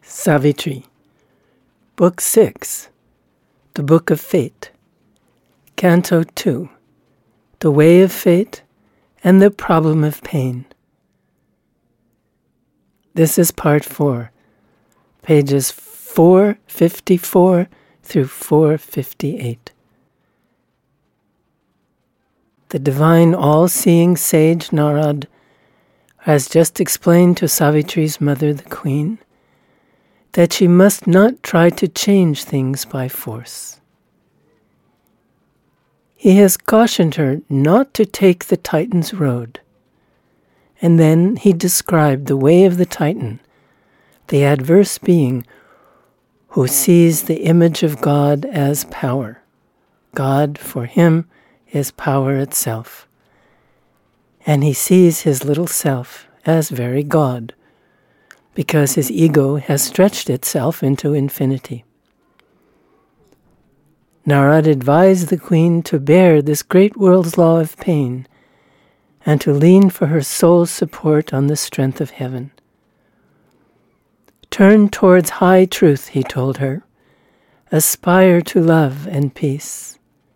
Savitri, Book 6, The Book of Fate, Canto 2, The Way of Fate and the Problem of Pain. This is Part 4, pages 454 through 458. The divine all-seeing sage Narad has just explained to Savitri's mother, the queen, that she must not try to change things by force. He has cautioned her not to take the Titan's road, and then he described the way of the Titan, the adverse being who sees the image of God as power. God, for him, is power itself, and he sees his little self as very God, because his ego has stretched itself into infinity. Narad advised the queen to bear this great world's law of pain and to lean for her soul's support on the strength of heaven. Turn towards high truth, he told her. Aspire to love and peace.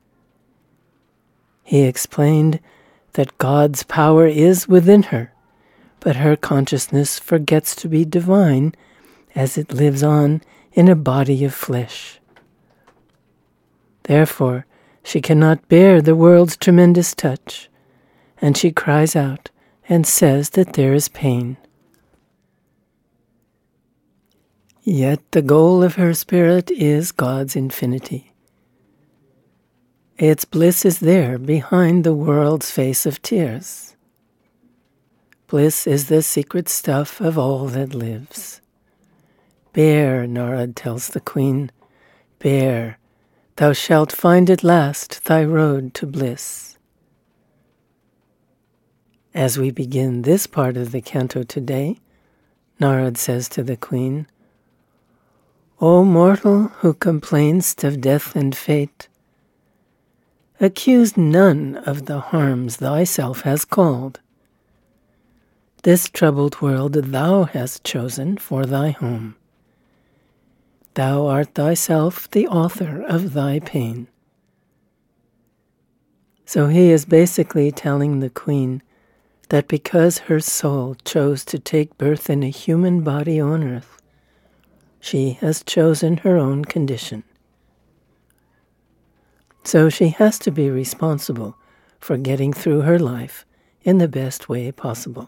He explained that God's power is within her, but her consciousness forgets to be divine as it lives on in a body of flesh. Therefore, she cannot bear the world's tremendous touch, and she cries out and says that there is pain. Yet the goal of her spirit is God's infinity. Its bliss is there behind the world's face of tears. Bliss is the secret stuff of all that lives. Bear, Narad tells the queen, bear, thou shalt find at last thy road to bliss. As we begin this part of the canto today, Narad says to the queen, O mortal who complainst of death and fate, accuse none of the harms thyself has called. This troubled world thou hast chosen for thy home. Thou art thyself the author of thy pain. So he is basically telling the queen that because her soul chose to take birth in a human body on earth, she has chosen her own condition. So she has to be responsible for getting through her life in the best way possible.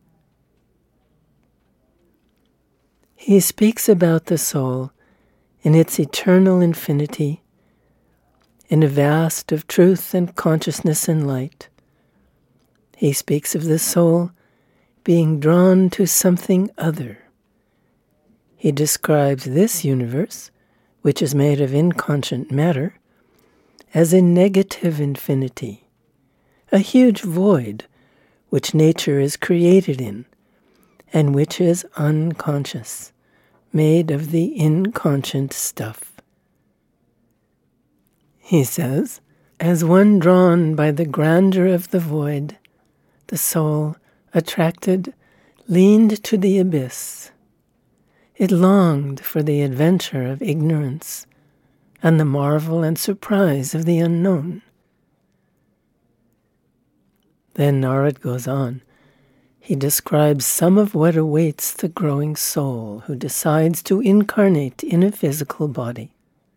He speaks about the soul in its eternal infinity, in a vast of truth and consciousness and light. He speaks of the soul being drawn to something other. He describes this universe, which is made of inconscient matter, as a negative infinity, a huge void which nature is created in, and which is unconscious, made of the inconscient stuff. He says, as one drawn by the grandeur of the void, the soul, attracted, leaned to the abyss. It longed for the adventure of ignorance and the marvel and surprise of the unknown. Then Narad goes on. He describes some of what awaits the growing soul who decides to incarnate in a physical body.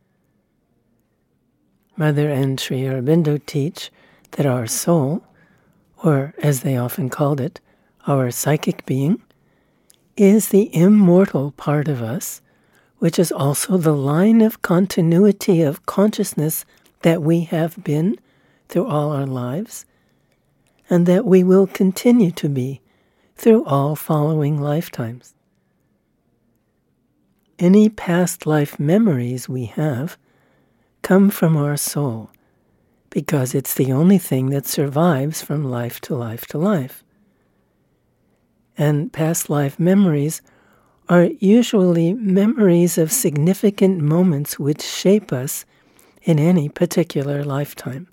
Mother and Sri Aurobindo teach that our soul, or as they often called it, our psychic being, is the immortal part of us, which is also the line of continuity of consciousness that we have been through all our lives, and that we will continue to be through all following lifetimes. Any past life memories we have come from our soul, because it's the only thing that survives from life to life to life. And past life memories are usually memories of significant moments which shape us in any particular lifetime.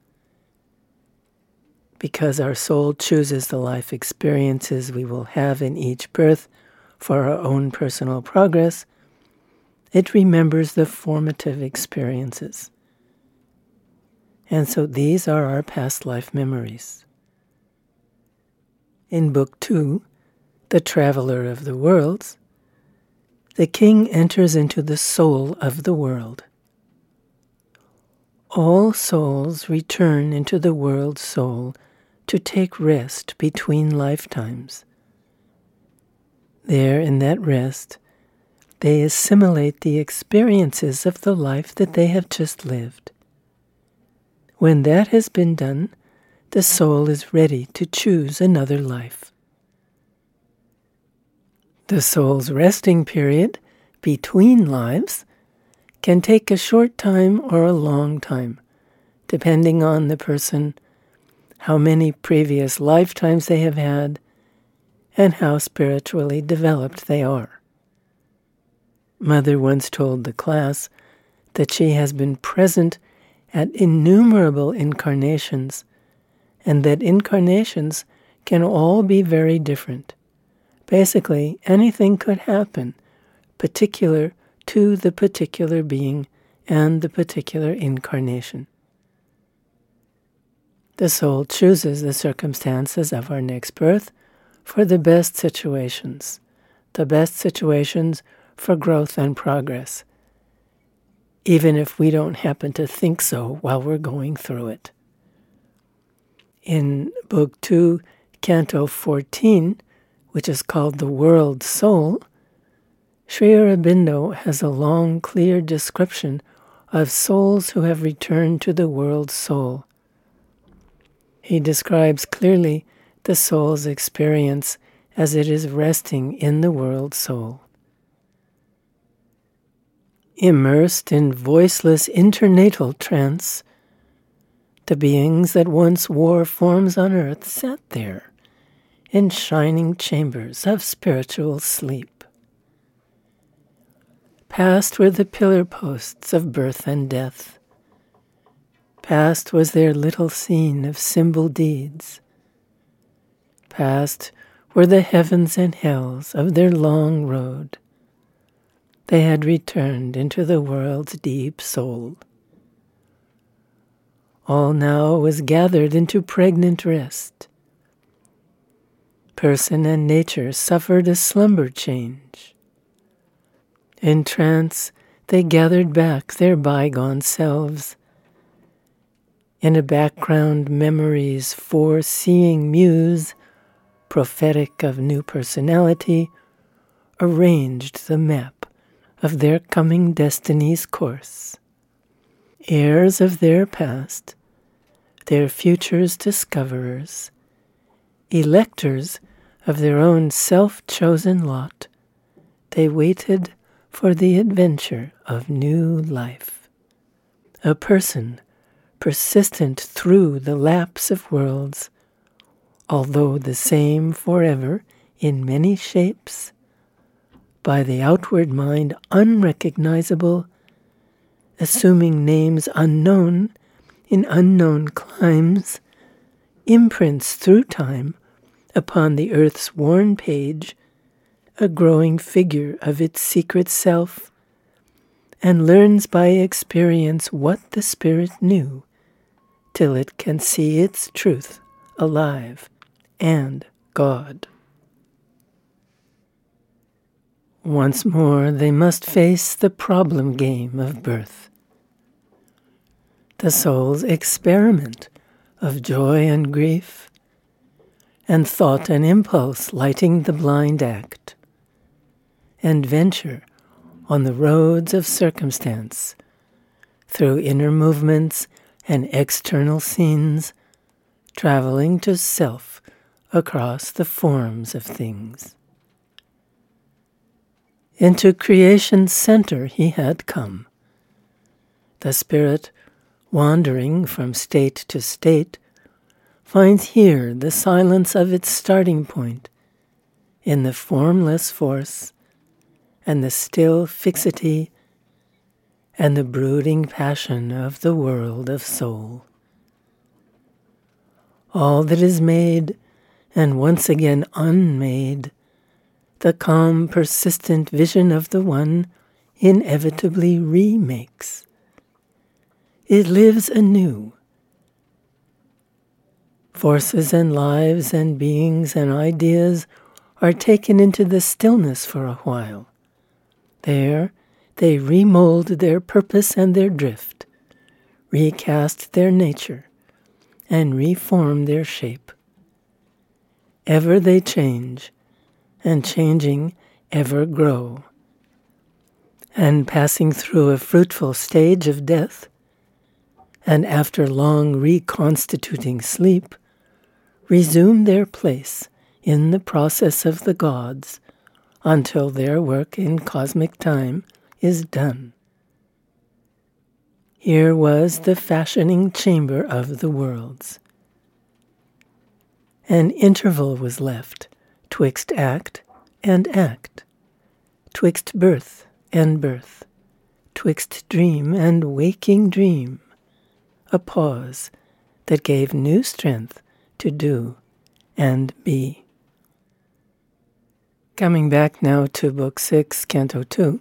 Because our soul chooses the life experiences we will have in each birth for our own personal progress, It remembers the formative experiences. And so these are our past life memories. In Book 2, The Traveler of the Worlds, the king enters into the soul of the world. All souls return into the world soul to take rest between lifetimes. There, in that rest, they assimilate the experiences of the life that they have just lived. When that has been done, the soul is ready to choose another life. The soul's resting period between lives can take a short time or a long time, depending on the person, how many previous lifetimes they have had, and how spiritually developed they are. Mother once told the class that she has been present at innumerable incarnations, and that incarnations can all be very different. Basically, anything could happen, particular to the particular being and the particular incarnation. The soul chooses the circumstances of our next birth for the best situations for growth and progress, even if we don't happen to think so while we're going through it. In Book 2, Canto 14, which is called The World Soul, Sri Aurobindo has a long, clear description of souls who have returned to the world soul. He describes clearly the soul's experience as it is resting in the world soul. Immersed in voiceless internatal trance, the beings that once wore forms on earth sat there in shining chambers of spiritual sleep. Past were the pillar posts of birth and death. Past was their little scene of symbol deeds. Past were the heavens and hells of their long road. They had returned into the world's deep soul. All now was gathered into pregnant rest. Person and nature suffered a slumber change. In trance, they gathered back their bygone selves. In a background memory's foreseeing muse, prophetic of new personality, arranged the map of their coming destiny's course. Heirs of their past, their future's discoverers, electors of their own self-chosen lot, they waited for the adventure of new life. A person persistent through the lapse of worlds, although the same forever in many shapes, by the outward mind unrecognizable, assuming names unknown in unknown climes, imprints through time upon the earth's worn page a growing figure of its secret self, and learns by experience what the spirit knew, till it can see its truth alive and God. Once more they must face the problem game of birth. The soul's experiment of joy and grief, and thought and impulse lighting the blind act, and venture on the roads of circumstance, through inner movements and external scenes, traveling to self across the forms of things. Into creation's center he had come. The spirit, wandering from state to state, finds here the silence of its starting point, in the formless force, and the still fixity, and the brooding passion of the world of soul. All that is made, and once again unmade, the calm, persistent vision of the one inevitably remakes. It lives anew. Forces and lives and beings and ideas are taken into the stillness for a while. There, they remold their purpose and their drift, recast their nature, and reform their shape. Ever they change, and changing ever grow. And passing through a fruitful stage of death, and after long reconstituting sleep, resume their place in the process of the gods until their work in cosmic time is done. Here was the fashioning chamber of the worlds. An interval was left twixt act and act, twixt birth and birth, twixt dream and waking dream, a pause that gave new strength to do and be. Coming back now to Book 6, Canto 2.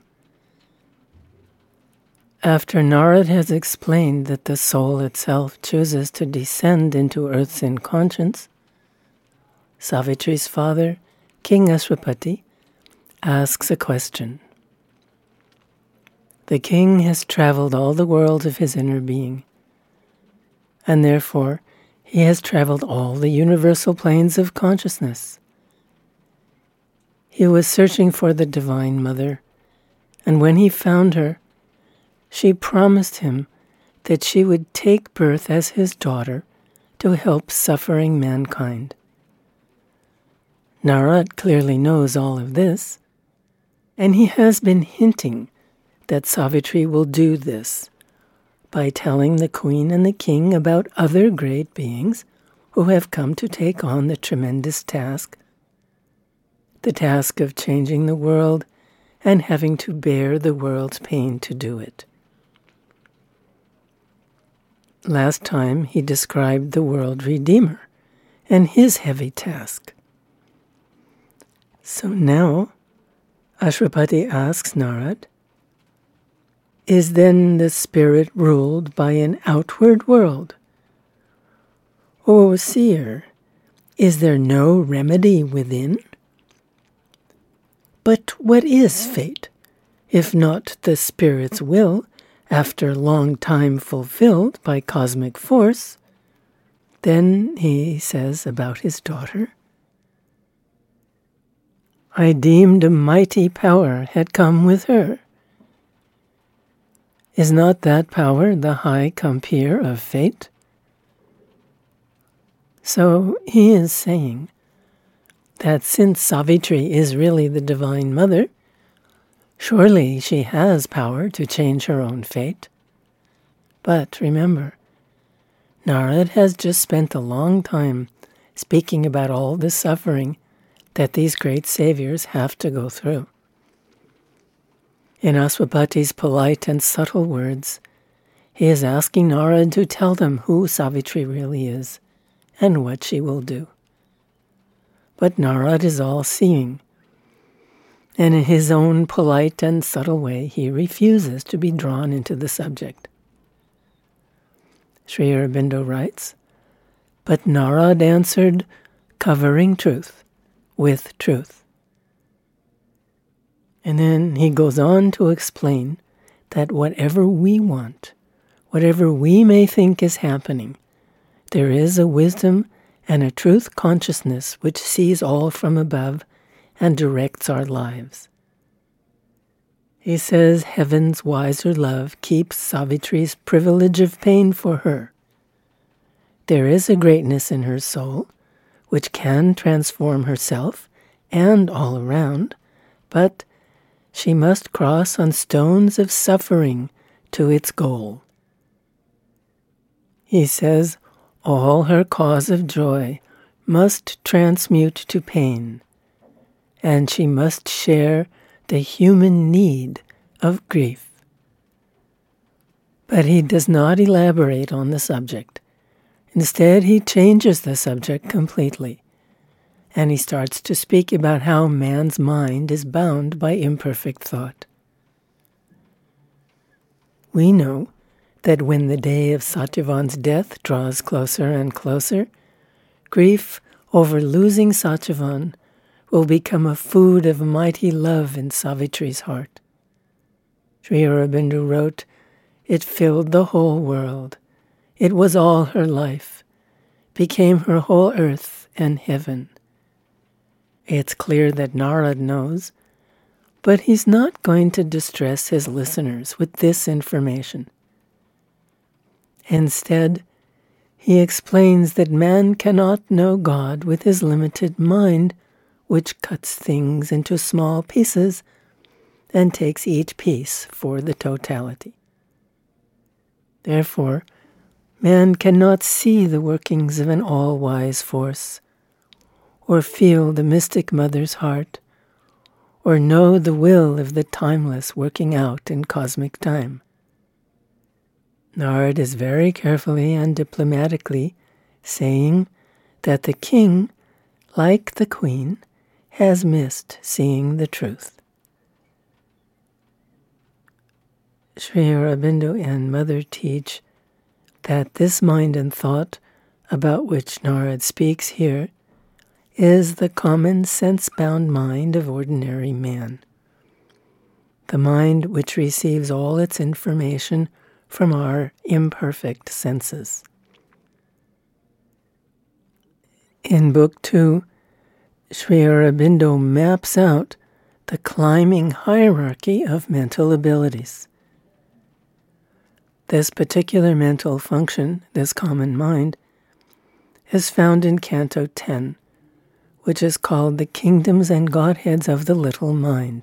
After Narad has explained that the soul itself chooses to descend into Earth's inconscience, Savitri's father, King Ashwapati, asks a question. The king has traveled all the worlds of his inner being, and therefore he has traveled all the universal planes of consciousness. He was searching for the Divine Mother, and when he found her, she promised him that she would take birth as his daughter to help suffering mankind. Narad clearly knows all of this, and he has been hinting that Savitri will do this by telling the queen and the king about other great beings who have come to take on the tremendous task, the task of changing the world and having to bear the world's pain to do it. Last time he described the world Redeemer and his heavy task. So now Ashwapati asks Narad, is then the spirit ruled by an outward world? O seer, is there no remedy within? But what is fate, if not the spirit's will, after long time fulfilled by cosmic force? Then he says about his daughter, I deemed a mighty power had come with her. Is not that power the high compeer of fate? So he is saying that since Savitri is really the Divine Mother, surely she has power to change her own fate. But remember, Narad has just spent a long time speaking about all the suffering that these great saviors have to go through. In Ashwapati's polite and subtle words, he is asking Narad to tell them who Savitri really is and what she will do. But Narad is all-seeing, and in his own polite and subtle way, he refuses to be drawn into the subject. Sri Aurobindo writes, but Narad answered, covering truth with truth. And then he goes on to explain that whatever we want, whatever we may think is happening, there is a wisdom and a truth consciousness which sees all from above and directs our lives. He says heaven's wiser love keeps Savitri's privilege of pain for her. There is a greatness in her soul which can transform herself and all around, but she must cross on stones of suffering to its goal. He says all her cause of joy must transmute to pain, and she must share the human need of grief. But he does not elaborate on the subject. Instead, he changes the subject completely, and he starts to speak about how man's mind is bound by imperfect thought. We know that when the day of Satyavan's death draws closer and closer, grief over losing Satyavan will become a food of mighty love in Savitri's heart. Sri Aurobindo wrote, "It filled the whole world. It was all her life, became her whole earth and heaven." It's clear that Narad knows, but he's not going to distress his listeners with this information. Instead, he explains that man cannot know God with his limited mind, which cuts things into small pieces and takes each piece for the totality. Therefore, man cannot see the workings of an all-wise force, or feel the mystic mother's heart, or know the will of the timeless working out in cosmic time. Narad is very carefully and diplomatically saying that the king, like the queen, has missed seeing the truth. Sri Aurobindo and Mother teach that this mind and thought about which Narad speaks here is the common sense-bound mind of ordinary man, the mind which receives all its information from our imperfect senses. In Book 2, Sri Aurobindo maps out the climbing hierarchy of mental abilities. This particular mental function, this common mind, is found in Canto 10, which is called the Kingdoms and Godheads of the Little Mind.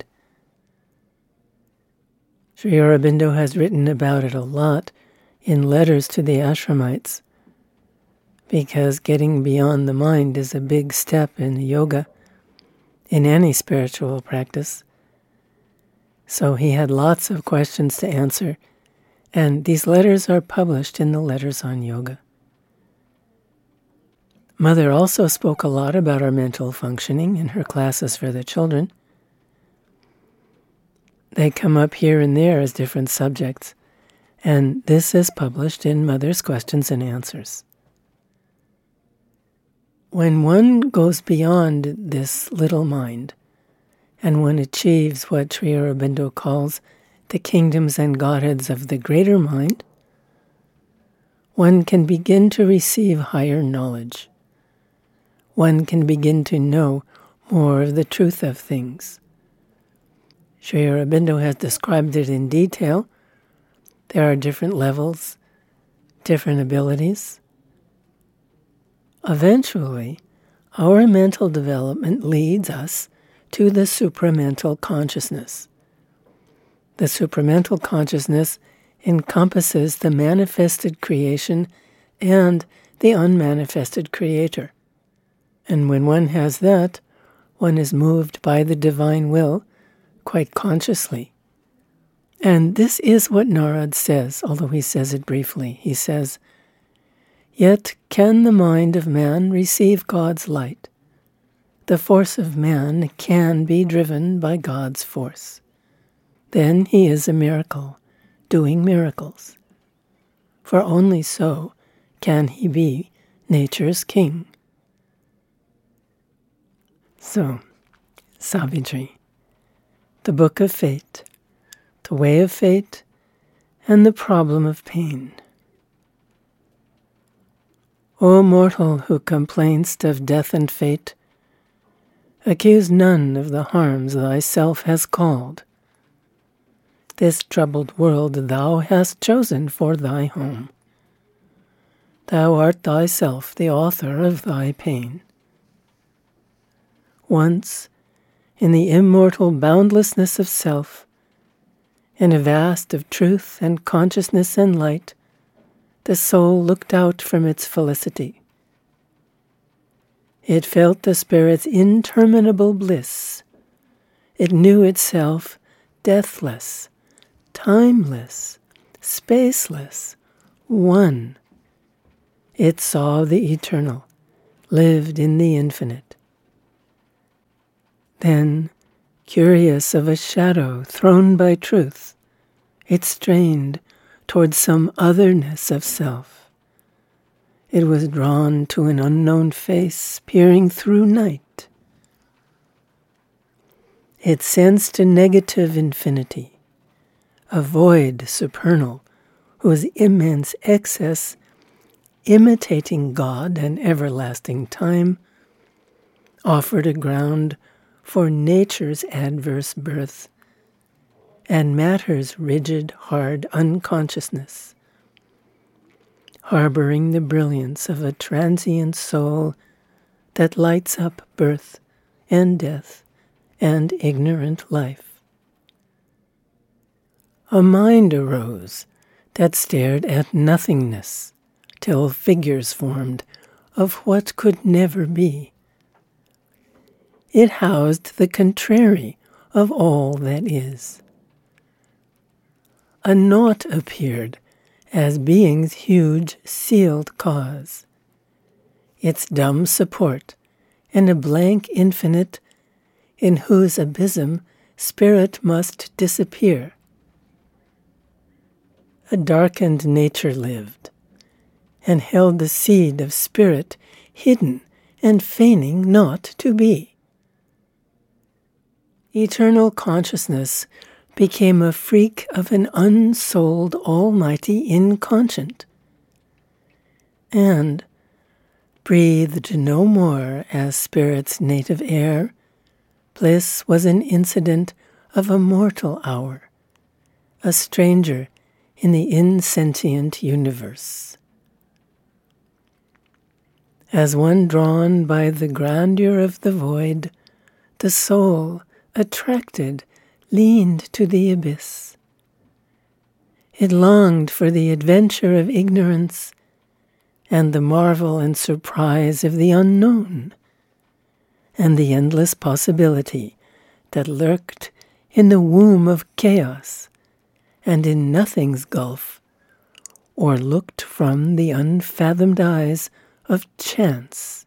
Sri Aurobindo has written about it a lot in letters to the Ashramites, because getting beyond the mind is a big step in yoga, in any spiritual practice. So he had lots of questions to answer, and these letters are published in the Letters on Yoga. Mother also spoke a lot about our mental functioning in her classes for the children. They come up here and there as different subjects, and this is published in Mother's Questions and Answers. When one goes beyond this little mind, and one achieves what Sri Aurobindo calls the kingdoms and godheads of the greater mind, one can begin to receive higher knowledge. One can begin to know more of the truth of things. Sri Aurobindo has described it in detail. There are different levels, different abilities. Eventually, our mental development leads us to the supramental consciousness. The supramental consciousness encompasses the manifested creation and the unmanifested creator. And when one has that, one is moved by the divine will quite consciously. And this is what Narad says, although he says it briefly. He says, "Yet can the mind of man receive God's light? The force of man can be driven by God's force. Then he is a miracle, doing miracles. For only so can he be nature's king." So, Savitri, the Book of Fate, the Way of Fate, and the Problem of Pain. O mortal who complainst of death and fate, accuse none of the harms thyself has called. This troubled world thou hast chosen for thy home. Thou art thyself the author of thy pain. Once, in the immortal boundlessness of self, in a vast of truth and consciousness and light, the soul looked out from its felicity. It felt the spirit's interminable bliss. It knew itself deathless, timeless, spaceless, one. It saw the eternal, lived in the infinite. Then, curious of a shadow thrown by truth, it strained towards some otherness of self. It was drawn to an unknown face peering through night. It sensed a negative infinity, a void supernal whose immense excess, imitating God and everlasting time, offered a ground for nature's adverse birth and matter's rigid, hard unconsciousness, harboring the brilliance of a transient soul that lights up birth and death and ignorant life. A mind arose that stared at nothingness till figures formed of what could never be. It housed the contrary of all that is. A naught appeared as being's huge sealed cause, its dumb support, and a blank infinite in whose abysm spirit must disappear. A darkened nature lived, and held the seed of spirit hidden and feigning not to be. Eternal consciousness became a freak of an unsouled almighty inconscient, and breathed no more as spirit's native air. Bliss was an incident of a mortal hour, a stranger in the insentient universe. As one drawn by the grandeur of the void, the soul, attracted, leaned to the abyss. It longed for the adventure of ignorance and the marvel and surprise of the unknown, and the endless possibility that lurked in the womb of chaos and in nothing's gulf, or looked from the unfathomed eyes of chance.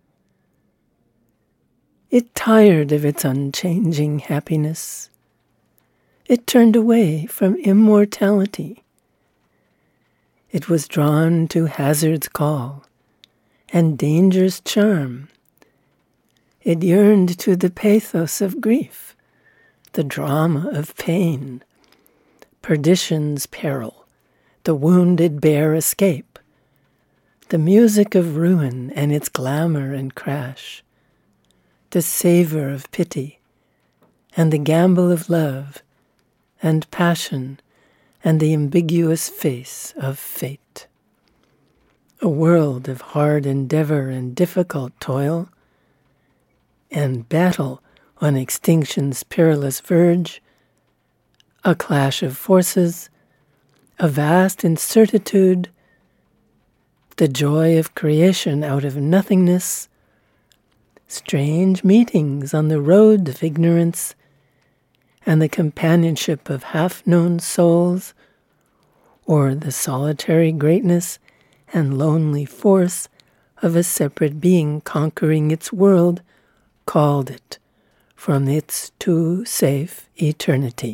It tired of its unchanging happiness. It turned away from immortality. It was drawn to hazard's call and danger's charm. It yearned to the pathos of grief, the drama of pain, perdition's peril, the wounded bear escape, the music of ruin and its glamour and crash, the savor of pity, and the gamble of love, and passion, and the ambiguous face of fate. A world of hard endeavor and difficult toil, and battle on extinction's perilous verge, a clash of forces, a vast incertitude, the joy of creation out of nothingness, strange meetings on the road of ignorance, and the companionship of half-known souls, or the solitary greatness and lonely force of a separate being conquering its world, called it from its too safe eternity.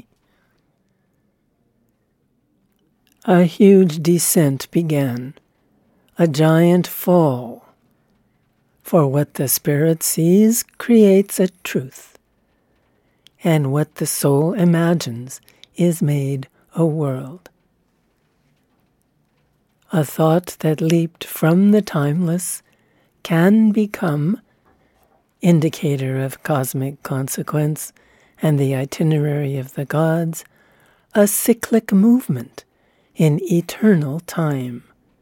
A huge descent began, a giant fall, for what the spirit sees creates a truth, and what the soul imagines is made a world. A thought that leaped from the timeless can become indicator of cosmic consequence and the itinerary of the gods, a cyclic movement in eternal time.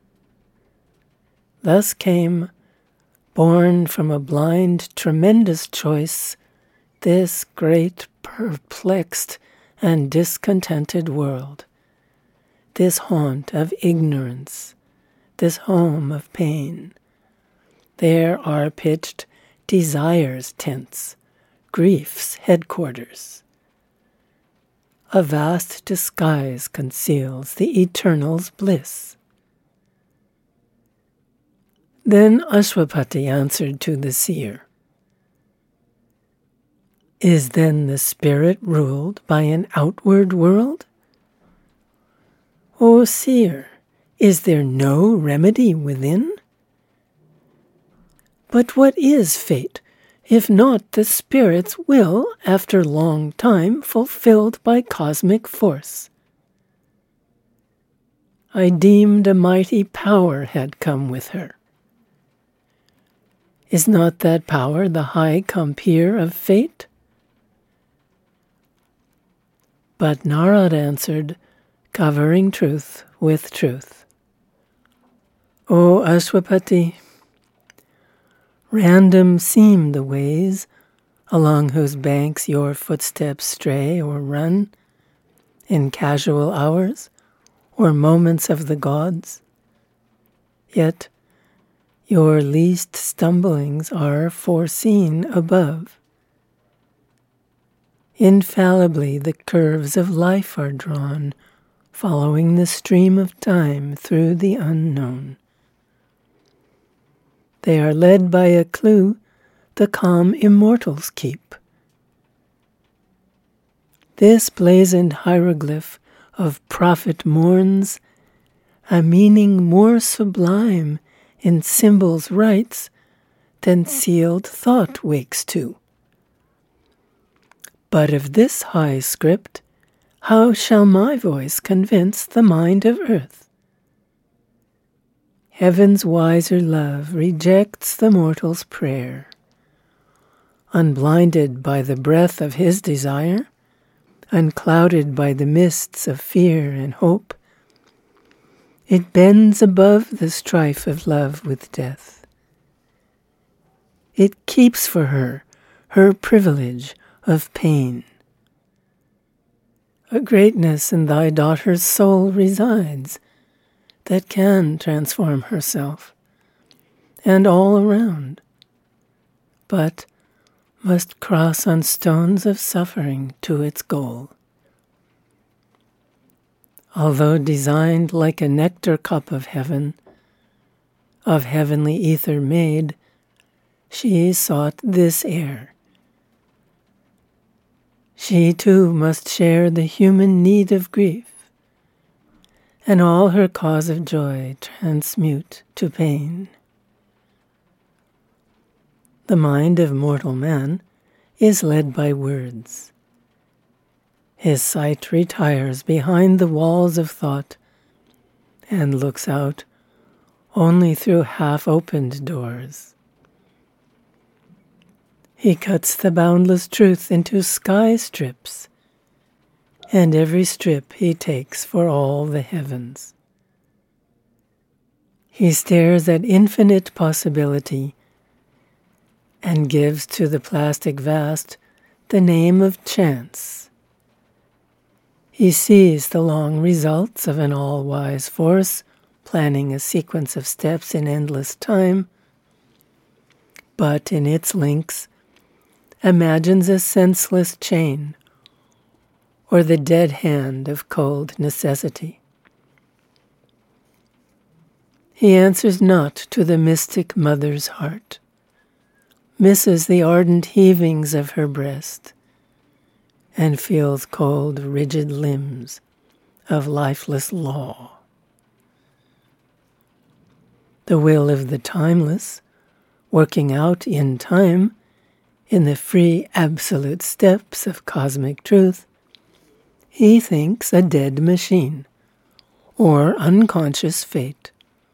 Thus came, born from a blind, tremendous choice, this great, perplexed, and discontented world, this haunt of ignorance, this home of pain. There are pitched desire's tents, grief's headquarters. A vast disguise conceals the eternal's bliss. Then Ashwapati answered to the seer, "Is then the spirit ruled by an outward world? O seer, is there no remedy within? But what is fate, if not the spirit's will after long time fulfilled by cosmic force? I deemed a mighty power had come with her. Is not that power the high compeer of fate? But Narad answered, covering truth with truth. O Ashwapati, random seem the ways along whose banks your footsteps stray or run in casual hours or moments of the gods. Yet your least stumblings are foreseen above. Infallibly the curves of life are drawn, following the stream of time through the unknown. They are led by a clue the calm immortals keep. This blazoned hieroglyph of prophet mourns a meaning more sublime in symbols rites than sealed thought wakes to. But of this high script, how shall my voice convince the mind of earth? Heaven's wiser love rejects the mortal's prayer. Unblinded by the breath of his desire, unclouded by the mists of fear and hope, it bends above the strife of love with death. It keeps for her privilege of pain. A greatness in thy daughter's soul resides that can transform herself and all around, but must cross on stones of suffering to its goal. Although designed like a nectar cup of heaven, of heavenly ether made, she sought this air. She too must share the human need of grief, and all her cause of joy transmute to pain. The mind of mortal man is led by words. His sight retires behind the walls of thought and looks out only through half-opened doors. He cuts the boundless truth into sky strips, and every strip he takes for all the heavens. He stares at infinite possibility and gives to the plastic vast the name of chance. He sees the long results of an all-wise force planning a sequence of steps in endless time, but in its links imagines a senseless chain or the dead hand of cold necessity. He answers not to the mystic mother's heart, misses the ardent heavings of her breast, and feels cold, rigid limbs of lifeless law. The will of the timeless, working out in time, in the free absolute steps of cosmic truth, he thinks a dead machine, or unconscious fate.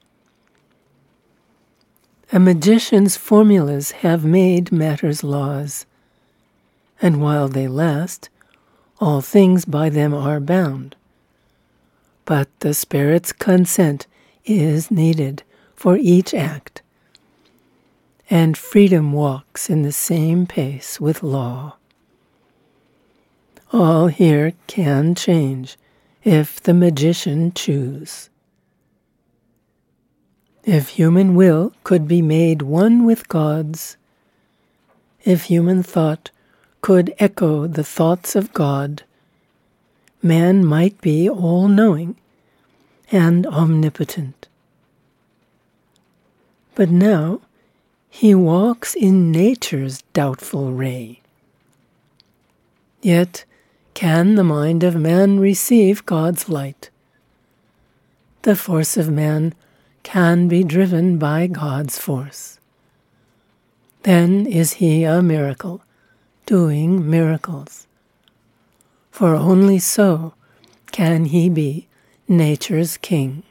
A magician's formulas have made matter's laws, and while they last, all things by them are bound. But the Spirit's consent is needed for each act, and freedom walks in the same pace with law. All here can change if the magician choose. If human will could be made one with God's, if human thought could echo the thoughts of God, man might be all-knowing and omnipotent. But now he walks in nature's doubtful ray. Yet can the mind of man receive God's light? the force of man can be driven by God's force. Then is he a miracle, doing miracles. For only so can he be nature's king.